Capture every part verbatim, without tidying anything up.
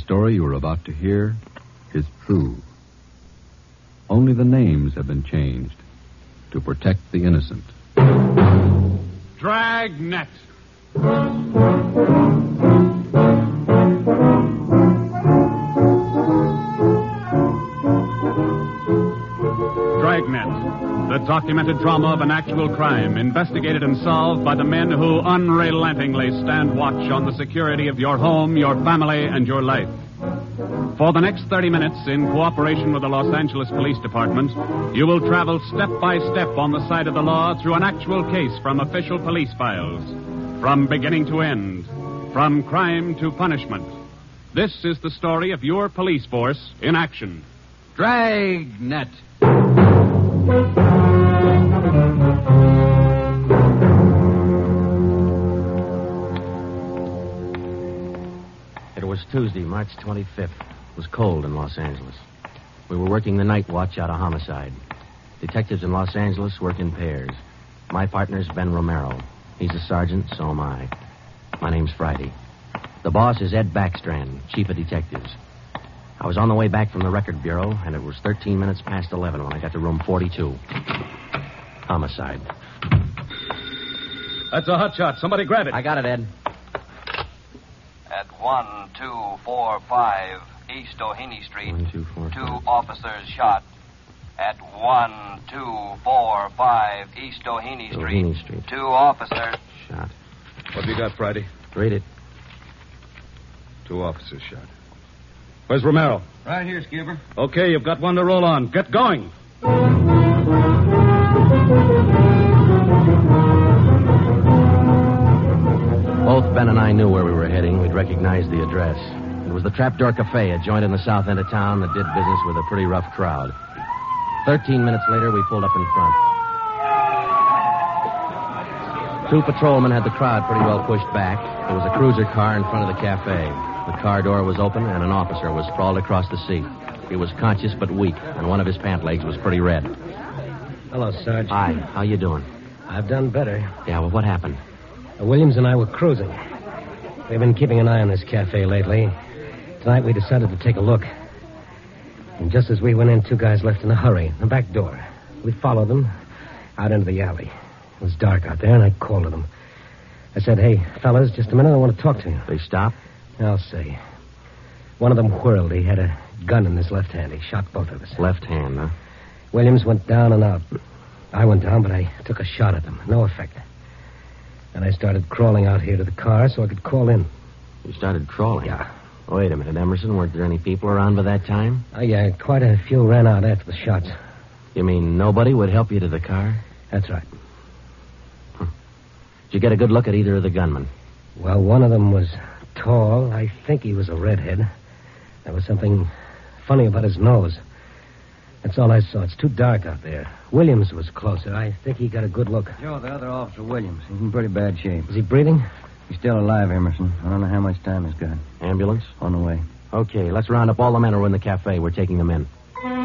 story you are about to hear is true. Only the names have been changed to protect the innocent. Dragnet. Dragnet, the documented drama of an actual crime, investigated and solved by the men who unrelentingly stand watch on the security of your home, your family, and your life. For the next thirty minutes, in cooperation with the Los Angeles Police Department, you will travel step by step on the side of the law through an actual case from official police files. From beginning to end, from crime to punishment. This is the story of your police force in action. Dragnet. It was Tuesday, March twenty-fifth. It was cold in Los Angeles. We were working the night watch out of homicide. Detectives in Los Angeles work in pairs. My partner's Ben Romero. He's a sergeant, so am I. My name's Friday. The boss is Ed Backstrand, chief of detectives. I was on the way back from the record bureau, and it was thirteen minutes past eleven when I got to room forty-two. Homicide. That's a hot shot. Somebody grab it. I got it, Ed. At one two four five East O'Haney Street, One, two, four, two five. officers shot. At one two four five East O'Haney Street, O'Haney Street. two officers. Shot. What have you got, Friday? Read it. Two officers shot. Where's Romero? Right here, Skipper. Okay, you've got one to roll on. Get going. Both Ben and I knew where we were heading. We'd recognized the address. It was the Trapdoor Cafe, a joint in the south end of town that did business with a pretty rough crowd. Thirteen minutes later, we pulled up in front. Two patrolmen had the crowd pretty well pushed back. There was a cruiser car in front of the cafe. The car door was open, and an officer was sprawled across the seat. He was conscious but weak, and one of his pant legs was pretty red. Hello, Sarge. Hi, how you doing? I've done better. Yeah, well, what happened? Uh, Williams and I were cruising. We've been keeping an eye on this cafe lately. Tonight we decided to take a look. And just as we went in, two guys left in a hurry, the back door. We followed them out into the alley. It was dark out there, and I called to them. I said, hey, fellas, just a minute, I want to talk to you. They stopped? I'll see. One of them whirled. He had a gun in his left hand. He shot both of us. Left hand, huh? Williams went down and out. I went down, but I took a shot at them. No effect. Then I started crawling out here to the car so I could call in. You started crawling? Yeah. Wait a minute, Emerson. Weren't there any people around by that time? Uh, yeah, quite a few ran out after the shots. You mean nobody would help you to the car? That's right. Huh. Did you get a good look at either of the gunmen? Well, one of them was tall. I think he was a redhead. There was something funny about his nose. That's all I saw. It's too dark out there. Williams was closer. I think he got a good look. Joe, the other officer, Williams. He's in pretty bad shape. Is he breathing? He's still alive, Emerson. I don't know how much time he's got. Ambulance? On the way. Okay, let's round up all the men who are in the cafe. We're taking them in.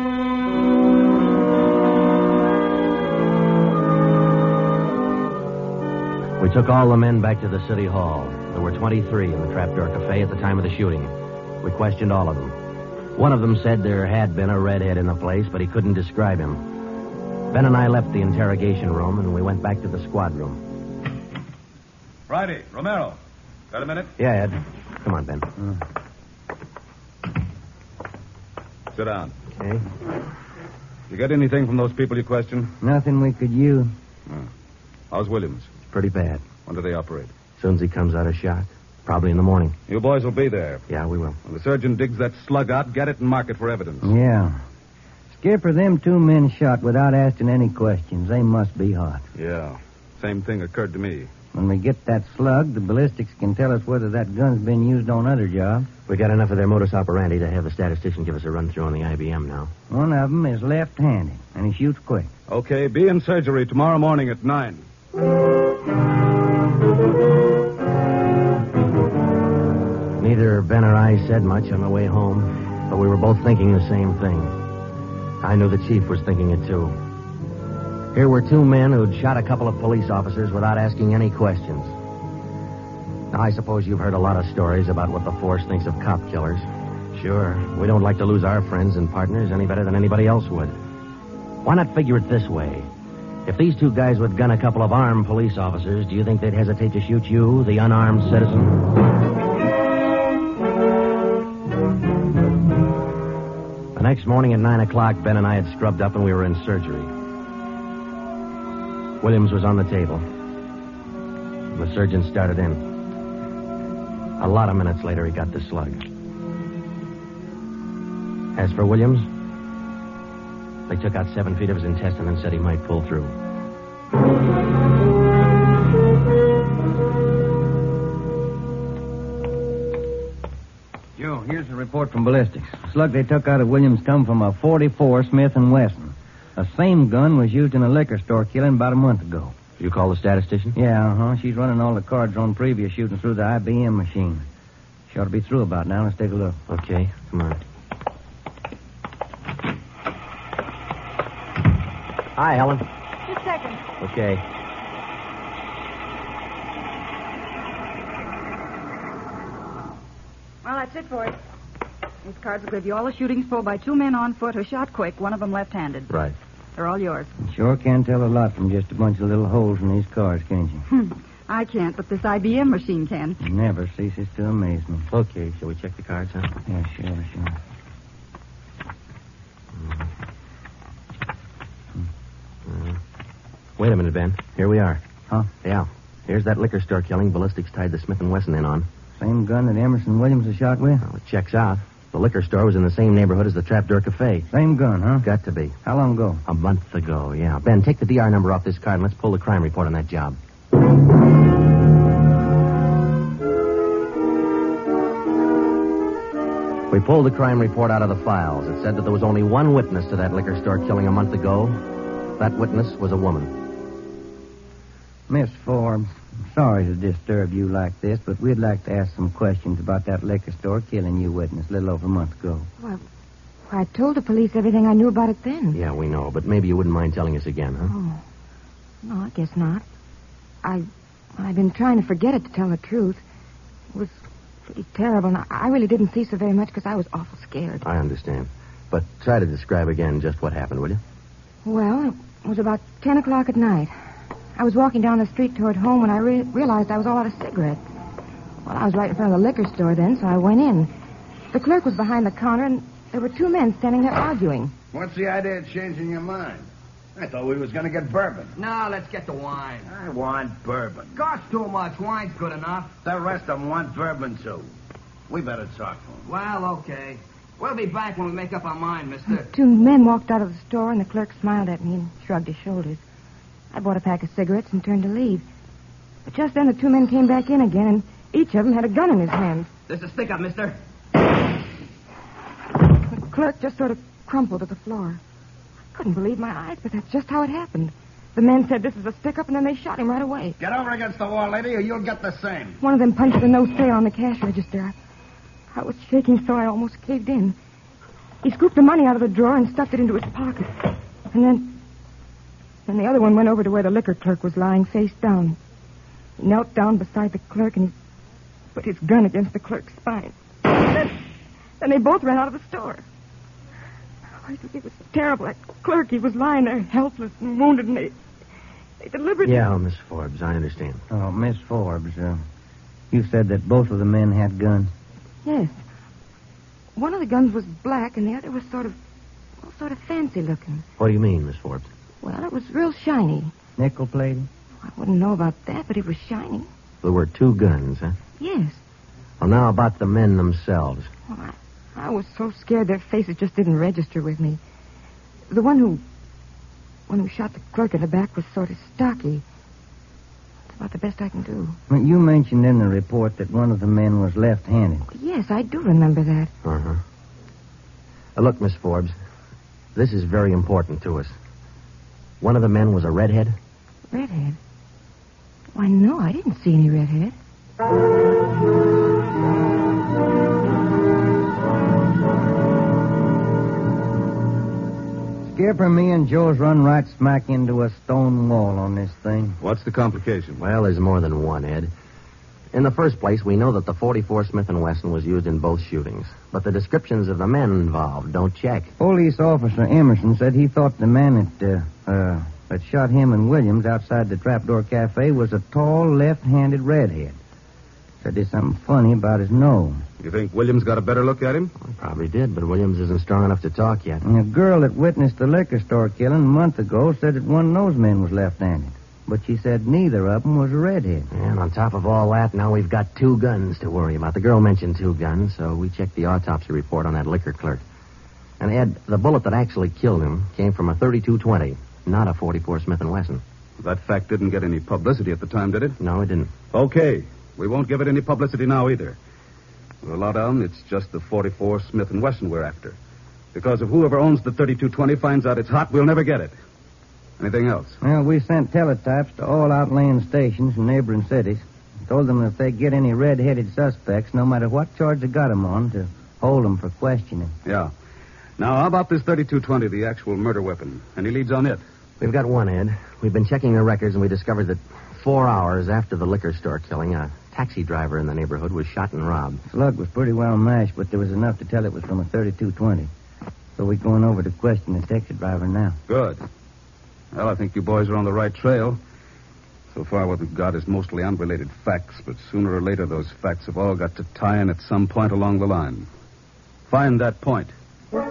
We took all the men back to the city hall. There were twenty-three in the Trapdoor Cafe at the time of the shooting. We questioned all of them. One of them said there had been a redhead in the place, but he couldn't describe him. Ben and I left the interrogation room, and we went back to the squad room. Friday, Romero. Got a minute? Yeah, Ed. Come on, Ben. Mm. Sit down. Okay. You get anything from those people you questioned? Nothing we could use. No. How's Williams? Pretty bad. When do they operate? As soon as he comes out of shock. Probably in the morning. You boys will be there. Yeah, we will. When the surgeon digs that slug out, get it and mark it for evidence. Yeah. Skipper, them two men shot without asking any questions. They must be hot. Yeah. Same thing occurred to me. When we get that slug, the ballistics can tell us whether that gun's been used on other jobs. We got enough of their modus operandi to have the statistician give us a run-through on the I B M now. One of them is left-handed, and he shoots quick. Okay, be in surgery tomorrow morning at nine. Neither Ben or I said much on the way home, but we were both thinking the same thing. I knew the chief was thinking it, too. Here were two men who'd shot a couple of police officers without asking any questions. Now, I suppose you've heard a lot of stories about what the force thinks of cop killers. Sure. We don't like to lose our friends and partners any better than anybody else would. Why not figure it this way? If these two guys would gun a couple of armed police officers, do you think they'd hesitate to shoot you, the unarmed citizen? The next morning at nine o'clock, Ben and I had scrubbed up and we were in surgery. Williams was on the table. The surgeon started in. A lot of minutes later, he got the slug. As for Williams, they took out seven feet of his intestine and said he might pull through. Joe, here's the report from ballistics. The slug they took out of Williams come from a forty-four Smith and Wesson. The same gun was used in a liquor store killing about a month ago. You call the statistician? Yeah, uh-huh. She's running all the cards on previous shooting through the I B M machine. She ought to be through about now. Let's take a look. Okay, come on. Hi, Helen. Just a second. Okay. Well, that's it for it. These cards will give you all the shootings pulled by two men on foot who shot quick, one of them left-handed. Right. They're all yours. You sure can tell a lot from just a bunch of little holes in these cards, can't you? I can't, but this I B M machine can. It never ceases to amaze me. Okay, shall we check the cards, huh? Yeah, sure, sure. Uh, wait a minute, Ben. Here we are. Huh? Yeah. Here's that liquor store killing ballistics tied the Smith and Wesson in on. Same gun that Emerson Williams was shot with? Well, it checks out. The liquor store was in the same neighborhood as the Trapdoor Cafe. Same gun, huh? Got to be. How long ago? A month ago, yeah. Ben, take the D R number off this card and let's pull the crime report on that job. We pulled the crime report out of the files. It said that there was only one witness to that liquor store killing a month ago. That witness was a woman. Miss Forbes, I'm sorry to disturb you like this, but we'd like to ask some questions about that liquor store killing you witnessed a little over a month ago. Well, I told the police everything I knew about it then. Yeah, we know, but maybe you wouldn't mind telling us again, huh? Oh. No, I guess not. I, I've been trying to forget it, to tell the truth. It was pretty terrible, and I, I really didn't see so very much because I was awful scared. I understand. But try to describe again just what happened, will you? Well, it was about ten o'clock at night. I was walking down the street toward home when I re- realized I was all out of cigarettes. Well, I was right in front of the liquor store then, so I went in. The clerk was behind the counter, and there were two men standing there arguing. What's the idea of changing your mind? I thought we was going to get bourbon. No, let's get the wine. I want bourbon. Costs too much. Wine's good enough. The rest of them want bourbon, too. We better talk to them. Well, okay. We'll be back when we make up our mind, mister. Two men walked out of the store, and the clerk smiled at me and shrugged his shoulders. I bought a pack of cigarettes and turned to leave. But just then the two men came back in again, and each of them had a gun in his hand. There's a stick up, mister. The clerk just sort of crumpled to the floor. I couldn't believe my eyes, but that's just how it happened. The men said this is a stick-up, and then they shot him right away. Get over against the wall, lady, or you'll get the same. One of them punched the no sale on the cash register. I, I was shaking so I almost caved in. He scooped the money out of the drawer and stuffed it into his pocket. And then... Then the other one went over to where the liquor clerk was lying face down. He knelt down beside the clerk, and he put his gun against the clerk's spine. Then, then they both ran out of the store. Oh, it was terrible. That clerk, he was lying there helpless and wounded, and they, they deliberately... Yeah, Miss Forbes, I understand. Oh, Miss Forbes, uh, you said that both of the men had guns. Yes. One of the guns was black, and the other was sort of, well, sort of fancy looking. What do you mean, Miss Forbes? Well, it was real shiny. Nickel-plated? I wouldn't know about that, but it was shiny. There were two guns, huh? Yes. Well, now about the men themselves. Well, I, I was so scared their faces just didn't register with me. The one who... one who shot the clerk in the back was sort of stocky. That's about the best I can do. Well, you mentioned in the report that one of the men was left-handed. Yes, I do remember that. Uh-huh. Uh, look, Miss Forbes, this is very important to us. One of the men was a redhead? Redhead? Why, no, I didn't see any redhead. Skipper, me and Joe's run right smack into a stone wall on this thing. What's the complication? Well, there's more than one, Ed. In the first place, we know that the forty-four Smith and Wesson was used in both shootings. But the descriptions of the men involved don't check. Police officer Emerson said he thought the man that, uh, uh, that shot him and Williams outside the Trapdoor Cafe was a tall, left-handed redhead. Said there's something funny about his nose. You think Williams got a better look at him? Well, probably did, but Williams isn't strong enough to talk yet. And a girl that witnessed the liquor store killing a month ago said that one of those men was left-handed. But she said neither of them was a redhead. And on top of all that, now we've got two guns to worry about. The girl mentioned two guns, so we checked the autopsy report on that liquor clerk. And, Ed, the bullet that actually killed him came from a thirty-two twenty, not a forty-four Smith and Wesson. That fact didn't get any publicity at the time, did it? No, it didn't. Okay. We won't give it any publicity now either. We'll allow down it's just the forty-four Smith and Wesson we're after. Because if whoever owns the thirty-two twenty finds out it's hot, we'll never get it. Anything else? Well, we sent teletypes to all outlying stations in neighboring cities. Told them if they get any red-headed suspects, no matter what charge they got them on, to hold them for questioning. Yeah. Now, how about this thirty-two twenty, the actual murder weapon? Any leads on it? We've got one, Ed. We've been checking the records, and we discovered that four hours after the liquor store killing, a taxi driver in the neighborhood was shot and robbed. Slug was pretty well mashed, but there was enough to tell it was from a thirty-two twenty. So we're going over to question the taxi driver now. Good. Well, I think you boys are on the right trail. So far, what we've got is mostly unrelated facts, but sooner or later, those facts have all got to tie in at some point along the line. Find that point. Yeah,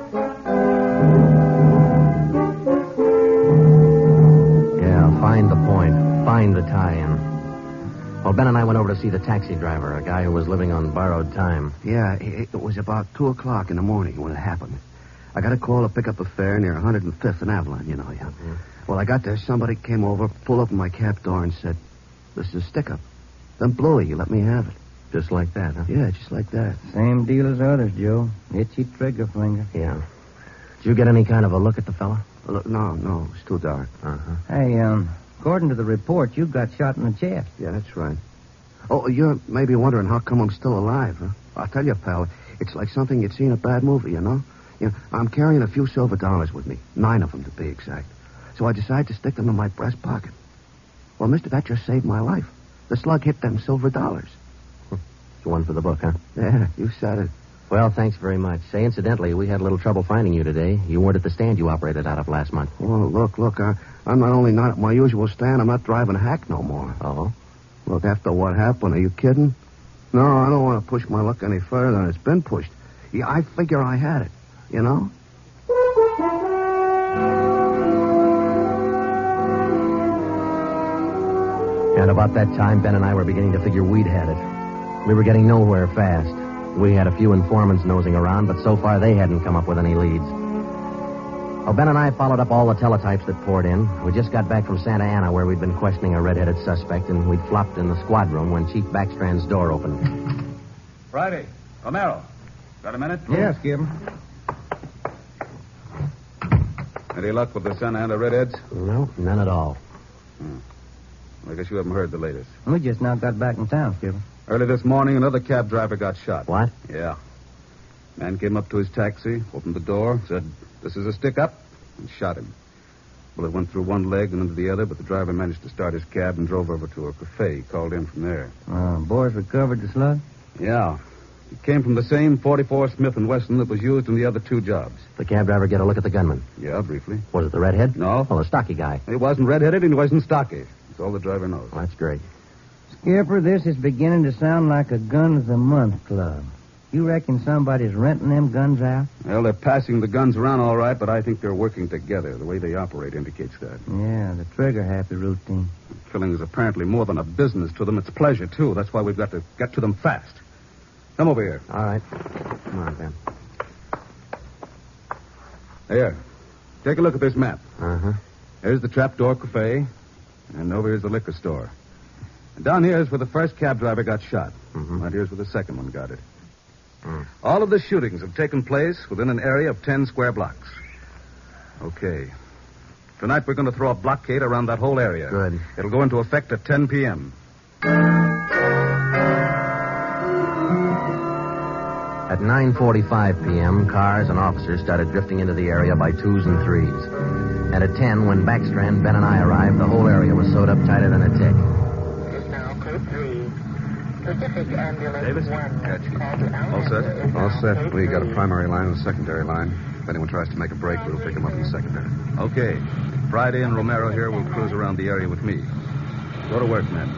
find the point. Find the tie-in. Well, Ben and I went over to see the taxi driver, a guy who was living on borrowed time. Yeah, it, it was about two o'clock in the morning when it happened. I got a call to pick up a fare near one hundred fifth and Avalon, you know, yeah. Mm-hmm. Well, I got there, somebody came over, pulled open my cab door and said, "This is a stick-up. Then blew it, you let me have it." Just like that, huh? Yeah, just like that. Same deal as others, Joe. Itchy trigger finger. Yeah. Did you get any kind of a look at the fella? Look, no, no, it's too dark. Uh-huh. Hey, um, according to the report, you got shot in the chest. Yeah, that's right. Oh, you're maybe wondering how come I'm still alive, huh? I'll tell you, pal, it's like something you'd see in a bad movie, you know? You know, I'm carrying a few silver dollars with me. Nine of them, to be exact. So I decided to stick them in my breast pocket. Well, mister, that just saved my life. The slug hit them silver dollars. It's one for the book, huh? Yeah, you said it. Well, thanks very much. Say, incidentally, we had a little trouble finding you today. You weren't at the stand you operated out of last month. Well, look, look, I, I'm not only not at my usual stand, I'm not driving a hack no more. Oh? Look, after what happened, are you kidding? No, I don't want to push my luck any further than it's been pushed. Yeah, I figure I had it, you know? And about that time, Ben and I were beginning to figure we'd had it. We were getting nowhere fast. We had a few informants nosing around, but so far they hadn't come up with any leads. Well, Ben and I followed up all the teletypes that poured in. We just got back from Santa Ana, where we'd been questioning a red-headed suspect, and we'd flopped in the squad room when Chief Backstrand's door opened. Friday. Romero. Got a minute? Yeah, Skip. Any luck with the Santa Ana Redheads? No, none at all. Hmm. I guess you haven't heard the latest. We just now got back in town, Skip. Early this morning, another cab driver got shot. What? Yeah. Man came up to his taxi, opened the door, said, "This is a stick-up," and shot him. Well, it went through one leg and into the other, but the driver managed to start his cab and drove over to a cafe. He called in from there. Uh, boys recovered the slug? Yeah. It came from the same forty-four Smith and Wesson that was used in the other two jobs. The cab driver get a look at the gunman? Yeah, briefly. Was it the redhead? No. Oh, the stocky guy. He wasn't red-headed and he wasn't stocky. That's all the driver knows. Well, that's great. Skipper, this is beginning to sound like a Guns a Month club. You reckon somebody's renting them guns out? Well, they're passing the guns around all right, but I think they're working together. The way they operate indicates that. Yeah, the trigger-happy routine. Killing is apparently more than a business to them. It's pleasure, too. That's why we've got to get to them fast. Come over here. All right. Come on, Ben. Here. Take a look at this map. Uh-huh. Here's the Trapdoor Cafe, and over here's the liquor store. And down here is where the first cab driver got shot. Mm-hmm. Right here's where the second one got it. Mm. All of the shootings have taken place within an area of ten square blocks. Okay. Tonight we're going to throw a blockade around that whole area. Good. It'll go into effect at ten p.m. At nine forty-five p.m., cars and officers started drifting into the area by twos and threes. And at ten, when Backstrand, Ben, and I arrived, the whole area was sewed up tighter than a tick. It is now code three. Pacific Ambulance Davis? one. Gotcha. All set? All set. We got a primary line and a secondary line. If anyone tries to make a break, we'll pick them up in the secondary. Okay. Friday and Romero here will cruise around the area with me. Go to work, men.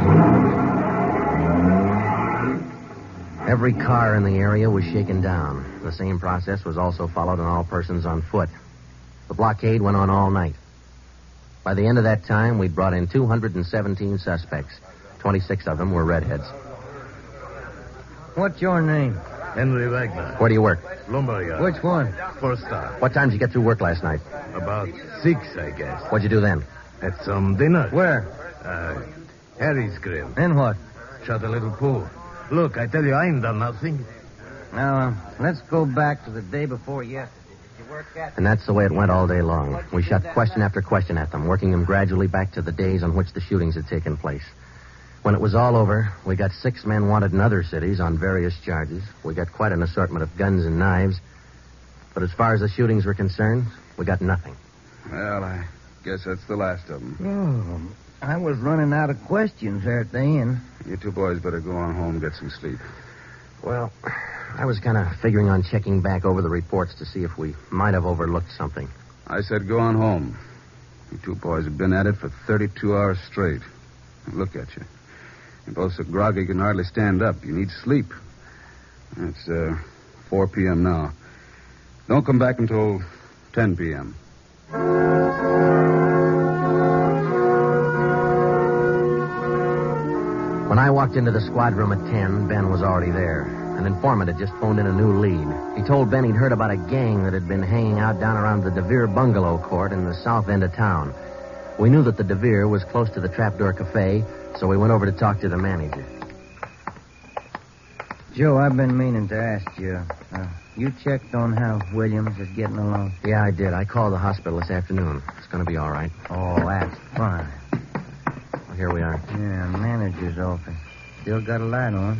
Every car in the area was shaken down. The same process was also followed on all persons on foot. The blockade went on all night. By the end of that time, we'd brought in two hundred seventeen suspects. twenty-six of them were redheads. What's your name? Henry Wagner. Where do you work? Lumberyard. Which one? Four star. What time did you get through work last night? About six, I guess. What'd you do then? Had some dinner. Where? Uh, Harry's Grill. And what? Shot a little pool. Look, I tell you, I ain't done nothing. Now, uh, let's go back to the day before yesterday. Did you work at... And that's the way it went all day long. We shot question after question at them, working them gradually back to the days on which the shootings had taken place. When it was all over, we got six men wanted in other cities on various charges. We got quite an assortment of guns and knives. But as far as the shootings were concerned, we got nothing. Well, I guess that's the last of them. Oh, I was running out of questions there at the end. You two boys better go on home and get some sleep. Well, I was kind of figuring on checking back over the reports to see if we might have overlooked something. I said go on home. You two boys have been at it for thirty-two hours straight. Look at you. You're both so groggy you can hardly stand up. You need sleep. It's uh, four p.m. now. Don't come back until ten p.m. When I walked into the squad room at ten, Ben was already there. An informant had just phoned in a new lead. He told Ben he'd heard about a gang that had been hanging out down around the DeVere bungalow court in the south end of town. We knew that the DeVere was close to the Trapdoor Cafe, so we went over to talk to the manager. Joe, I've been meaning to ask you. Uh, you checked on how Williams is getting along? Yeah, I did. I called the hospital this afternoon. It's going to be all right. Oh, that's fine. Well, here we are. Yeah, manager's office. Still got a light on.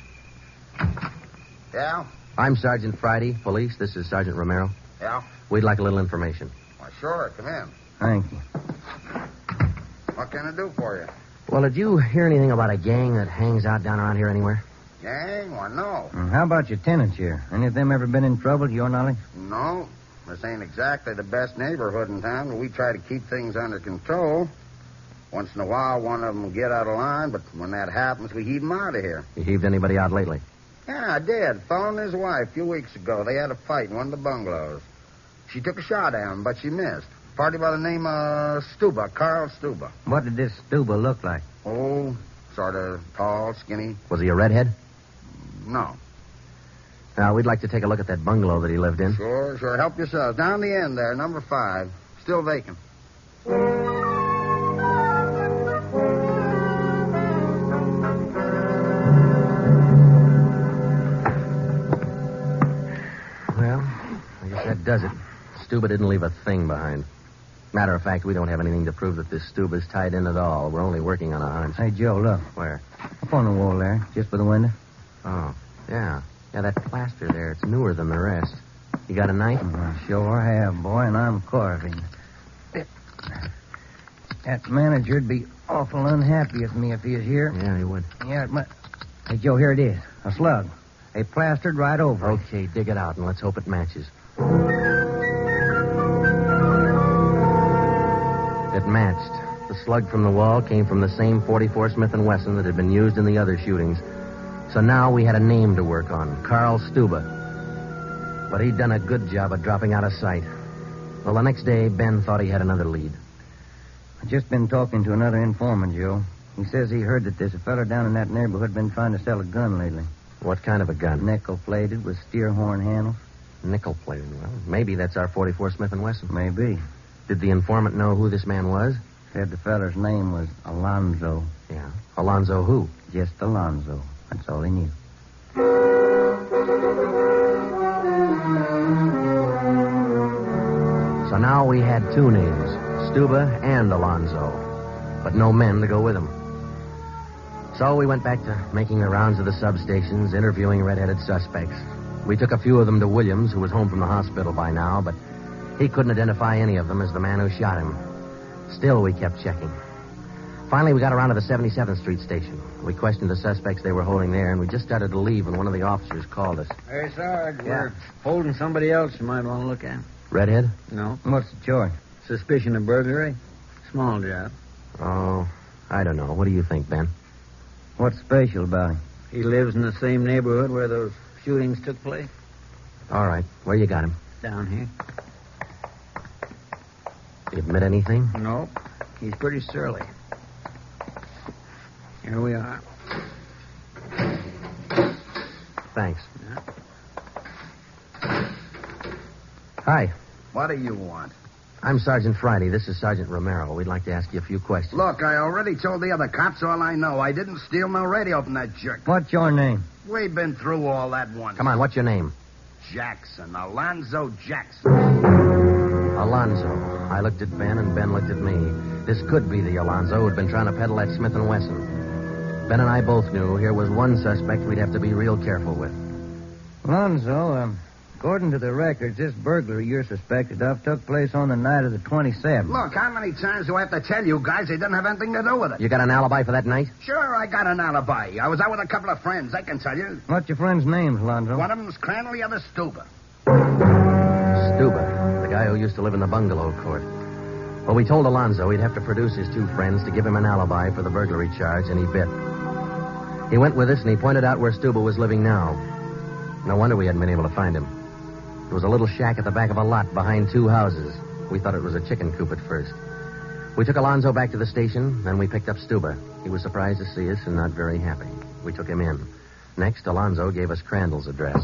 Yeah? I'm Sergeant Friday, police. This is Sergeant Romero. Yeah? We'd like a little information. Why, sure. Come in. Thank you. What can I do for you? Well, did you hear anything about a gang that hangs out down around here anywhere? Gang? Why, no. Mm, how about your tenants here? Any of them ever been in trouble, to your knowledge? No. This ain't exactly the best neighborhood in town, but we try to keep things under control. Once in a while, one of them will get out of line, but when that happens, we heave them out of here. You heaved anybody out lately? Yeah, I did. Fellow and his wife a few weeks ago. They had a fight in one of the bungalows. She took a shot at him, but she missed. Party by the name of Stuba, Carl Stuba. What did this Stuba look like? Oh, sort of tall, skinny. Was he a redhead? No. Now, we'd like to take a look at that bungalow that he lived in. Sure, sure. Help yourselves. Down the end there, number five. Still vacant. Well, I guess that does it. Stuba didn't leave a thing behind. Matter of fact, we don't have anything to prove that this Stuba's tied in at all. We're only working on a hunch. Hey, Joe, look. Where? Up on the wall there, just by the window. Oh, yeah. Yeah, that plaster there, it's newer than the rest. You got a knife? Oh, sure have, boy, and I'm carving. That manager'd be awful unhappy with me if he was here. Yeah, he would. Yeah, but... Hey, Joe, here it is. A slug. They plastered right over it. Okay, dig it out, and let's hope it matches. It matched. The slug from the wall came from the same forty-four Smith and Wesson that had been used in the other shootings. So now we had a name to work on, Carl Stuba. But he'd done a good job of dropping out of sight. Well, the next day, Ben thought he had another lead. I've just been talking to another informant, Joe. He says he heard that there's a fella down in that neighborhood been trying to sell a gun lately. What kind of a gun? Nickel-plated with steer horn handles. Nickel-plated. Well, maybe that's our forty-four Smith and Wesson. Maybe. Did the informant know who this man was? Said the feller's name was Alonzo. Yeah. Alonzo who? Just Alonzo. That's all he knew. So now we had two names, Stuba and Alonzo, but no men to go with them. So we went back to making the rounds of the substations, interviewing red-headed suspects. We took a few of them to Williams, who was home from the hospital by now, but he couldn't identify any of them as the man who shot him. Still, we kept checking. Finally, we got around to the seventy-seventh Street station. We questioned the suspects they were holding there, and we just started to leave when one of the officers called us. Hey, Sarge, Yeah. we're holding somebody else you might want to look at. Redhead? No. What's the charge? Suspicion of burglary. Small job. Oh, I don't know. What do you think, Ben? What's special about him? He lives in the same neighborhood where those shootings took place. All right. Where you got him? Down here. Did he admit anything? Nope. He's pretty surly. Here we are. Thanks. Hi. What do you want? I'm Sergeant Friday. This is Sergeant Romero. We'd like to ask you a few questions. Look, I already told the other cops all I know. I didn't steal no radio from that jerk. What's your name? We've been through all that once. Come on, what's your name? Jackson. Alonzo Jackson. Alonzo. I looked at Ben, and Ben looked at me. This could be the Alonzo who'd been trying to peddle that Smith and Wesson. Ben and I both knew here was one suspect we'd have to be real careful with. Alonzo, um, according to the records, this burglary you're suspected of took place on the night of the twenty-seventh. Look, how many times do I have to tell you guys they didn't have anything to do with it? You got an alibi for that night? Sure, I got an alibi. I was out with a couple of friends, I can tell you. What's your friends' names, Alonzo? One of them's Crandall, the other Stuber. Stuber, the guy who used to live in the bungalow court. Well, we told Alonzo he'd have to produce his two friends to give him an alibi for the burglary charge, and he bit. He went with us, and he pointed out where Stuber was living now. No wonder we hadn't been able to find him. There was a little shack at the back of a lot behind two houses. We thought it was a chicken coop at first. We took Alonzo back to the station, then we picked up Stuber. He was surprised to see us and not very happy. We took him in. Next, Alonzo gave us Crandall's address.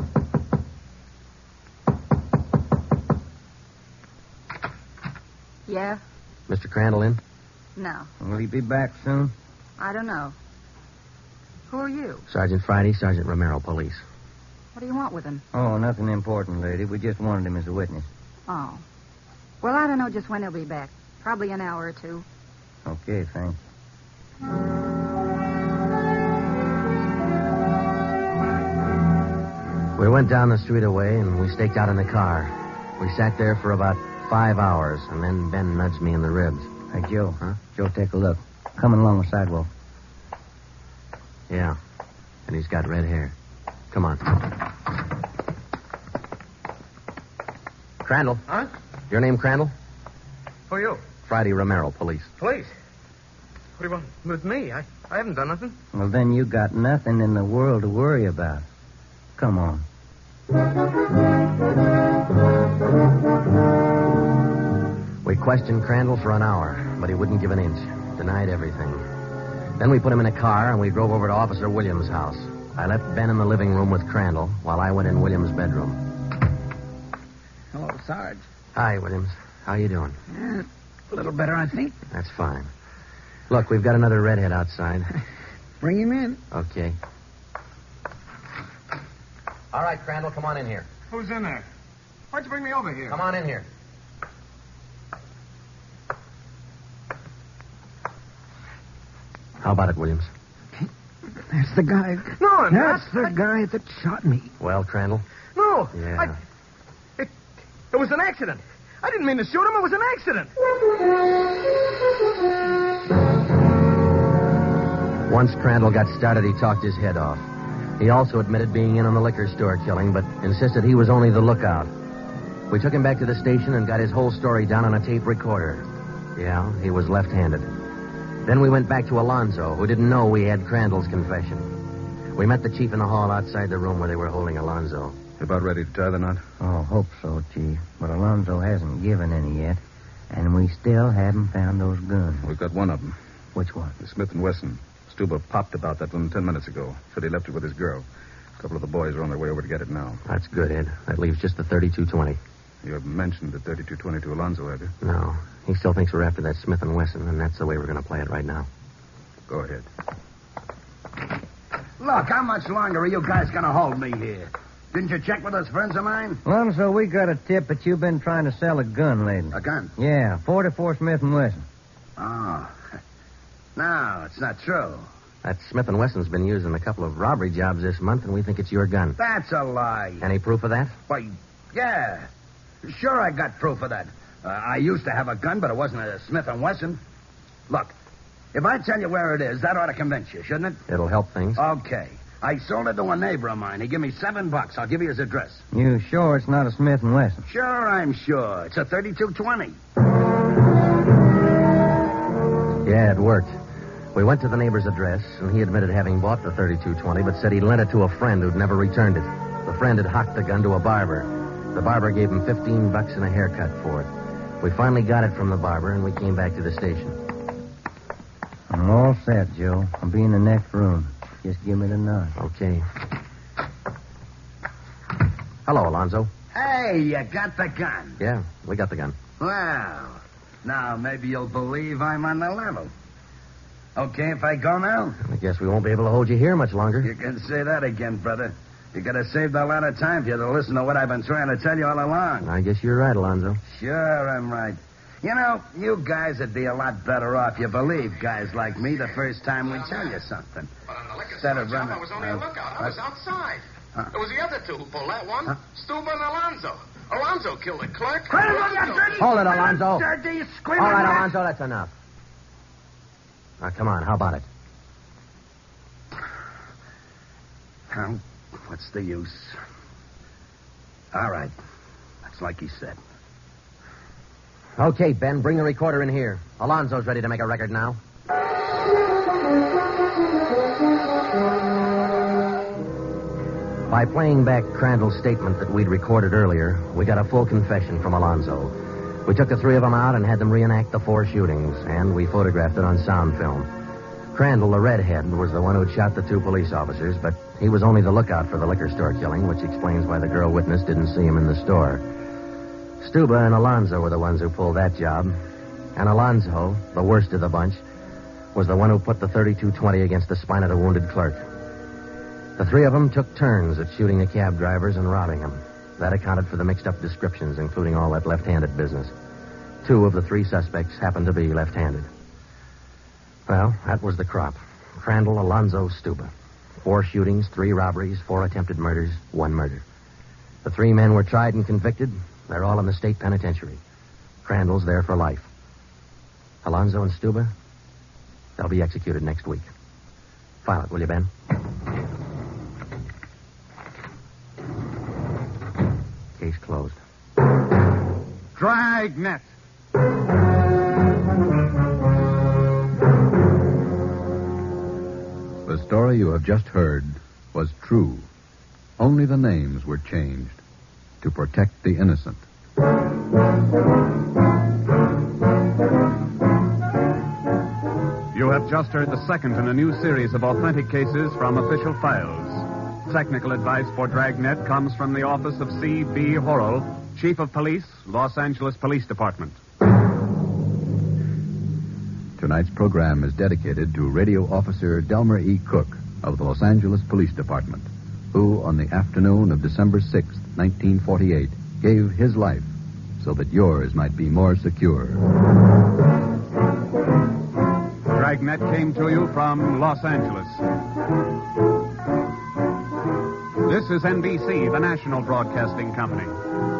Yeah? Mister Crandall in? No. Will he be back soon? I don't know. Who are you? Sergeant Friday, Sergeant Romero, police. What do you want with him? Oh, nothing important, lady. We just wanted him as a witness. Oh. Well, I don't know just when he'll be back. Probably an hour or two. Okay, thanks. We went down the street away, and we staked out in the car. We sat there for about five hours, and then Ben nudged me in the ribs. Hey, Joe. Huh? Joe, take a look. Coming along the sidewalk. Yeah. And he's got red hair. Come on. Crandall. Huh? Your name Crandall? Who are you? Friday Romero, police. Police? What do you want with me? I, I haven't done nothing. Well, then you got nothing in the world to worry about. Come on. We questioned Crandall for an hour, but he wouldn't give an inch. Denied everything. Then we put him in a car, and we drove over to Officer Williams' house. I left Ben in the living room with Crandall while I went in Williams' bedroom. Hello, Sarge. Hi, Williams. How you doing? Yeah, a little better, I think. That's fine. Look, we've got another redhead outside. Bring him in. Okay. All right, Crandall, come on in here. Who's in there? Why'd you bring me over here? Come on in here. How about it, Williams? That's the guy. No, That's not. the guy that shot me. Well, Crandall? No. Yeah. I, it, it was an accident. I didn't mean to shoot him. It was an accident. Once Crandall got started, he talked his head off. He also admitted being in on the liquor store killing, but insisted he was only the lookout. We took him back to the station and got his whole story down on a tape recorder. Yeah, he was left-handed. Then we went back to Alonzo, who didn't know we had Crandall's confession. We met the chief in the hall outside the room where they were holding Alonzo. About ready to tie the knot? Oh, hope so, Chief. But Alonzo hasn't given any yet, and we still haven't found those guns. We've got one of them. Which one? The Smith and Wesson. Stuber popped about that one ten minutes ago. Said he left it with his girl. A couple of the boys are on their way over to get it now. That's good, Ed. That leaves just the thirty-two twenty. You haven't mentioned the thirty-two twenty to Alonzo, have you? No. He still thinks we're after that Smith and Wesson, and that's the way we're going to play it right now. Go ahead. Look, how much longer are you guys going to hold me here? Didn't you check with those friends of mine? Alonzo, we got a tip that you've been trying to sell a gun lately. A gun? Yeah, forty-four Smith and Wesson. Oh. No, it's not true. That Smith and Wesson's been used in a couple of robbery jobs this month, and we think it's your gun. That's a lie. Any proof of that? Why, yeah. Sure, I got proof of that. Uh, I used to have a gun, but it wasn't a Smith and Wesson. Look, If I tell you where it is, that ought to convince you, shouldn't it? It'll help things. Okay. I sold it to a neighbor of mine. He gave me seven bucks. I'll give you his address. You sure it's not a Smith and Wesson? Sure, I'm sure. It's a thirty-two twenty. Yeah, it worked. We went to the neighbor's address, and he admitted having bought the thirty-two twenty, but said he'd lent it to a friend who'd never returned it. The friend had hocked the gun to a barber. The barber gave him fifteen bucks and a haircut for it. We finally got it from the barber, and we came back to the station. I'm all set, Joe. I'll be in the next room. Just give me the nod. Okay. Hello, Alonzo. Hey, you got the gun. Yeah, we got the gun. Well, now maybe you'll believe I'm on the level. Okay if I go now? I guess we won't be able to hold you here much longer. You can say that again, brother. You could have saved a lot of time if you'd have listened to what I've been trying to tell you all along. I guess you're right, Alonzo. Sure, I'm right. You know, you guys would be a lot better off. You believe guys like me the first time we tell you something. But on the liquor Instead store of job, running- I was only uh, a lookout. I was outside. Huh? It was the other two who pulled that one. Huh? Stuba and Alonzo. Alonzo killed the clerk. Credible, you Alonzo- dirty... Hold it, Alonzo. Dirty, All screaming right, rat. Alonzo, that's enough. Now, come on, how about it? Well, what's the use? All right. That's like he said. Okay, Ben, bring the recorder in here. Alonzo's ready to make a record now. By playing back Crandall's statement that we'd recorded earlier, we got a full confession from Alonzo. We took the three of them out and had them reenact the four shootings, and we photographed it on sound film. Crandall, the redhead, was the one who'd shot the two police officers, but he was only the lookout for the liquor store killing, which explains why the girl witness didn't see him in the store. Stuba and Alonzo were the ones who pulled that job. And Alonzo, the worst of the bunch, was the one who put the thirty-two twenty against the spine of the wounded clerk. The three of them took turns at shooting the cab drivers and robbing them. That accounted for the mixed-up descriptions, including all that left-handed business. Two of the three suspects happened to be left-handed. Well, that was the crop. Crandall, Alonzo, Stuba. Four shootings, three robberies, four attempted murders, one murder. The three men were tried and convicted. They're all in the state penitentiary. Crandall's there for life. Alonzo and Stuba, they'll be executed next week. File it, will you, Ben? Case closed. Dragnet. The story you have just heard was true. Only the names were changed to protect the innocent. You have just heard the second in a new series of authentic cases from official files. Technical advice for Dragnet comes from the office of C B. Horrell, Chief of Police, Los Angeles Police Department. Tonight's program is dedicated to Radio Officer Delmer E. Cook of the Los Angeles Police Department, who, on the afternoon of December sixth, nineteen forty-eight, gave his life so that yours might be more secure. Dragnet came to you from Los Angeles. This is N B C, the national broadcasting company.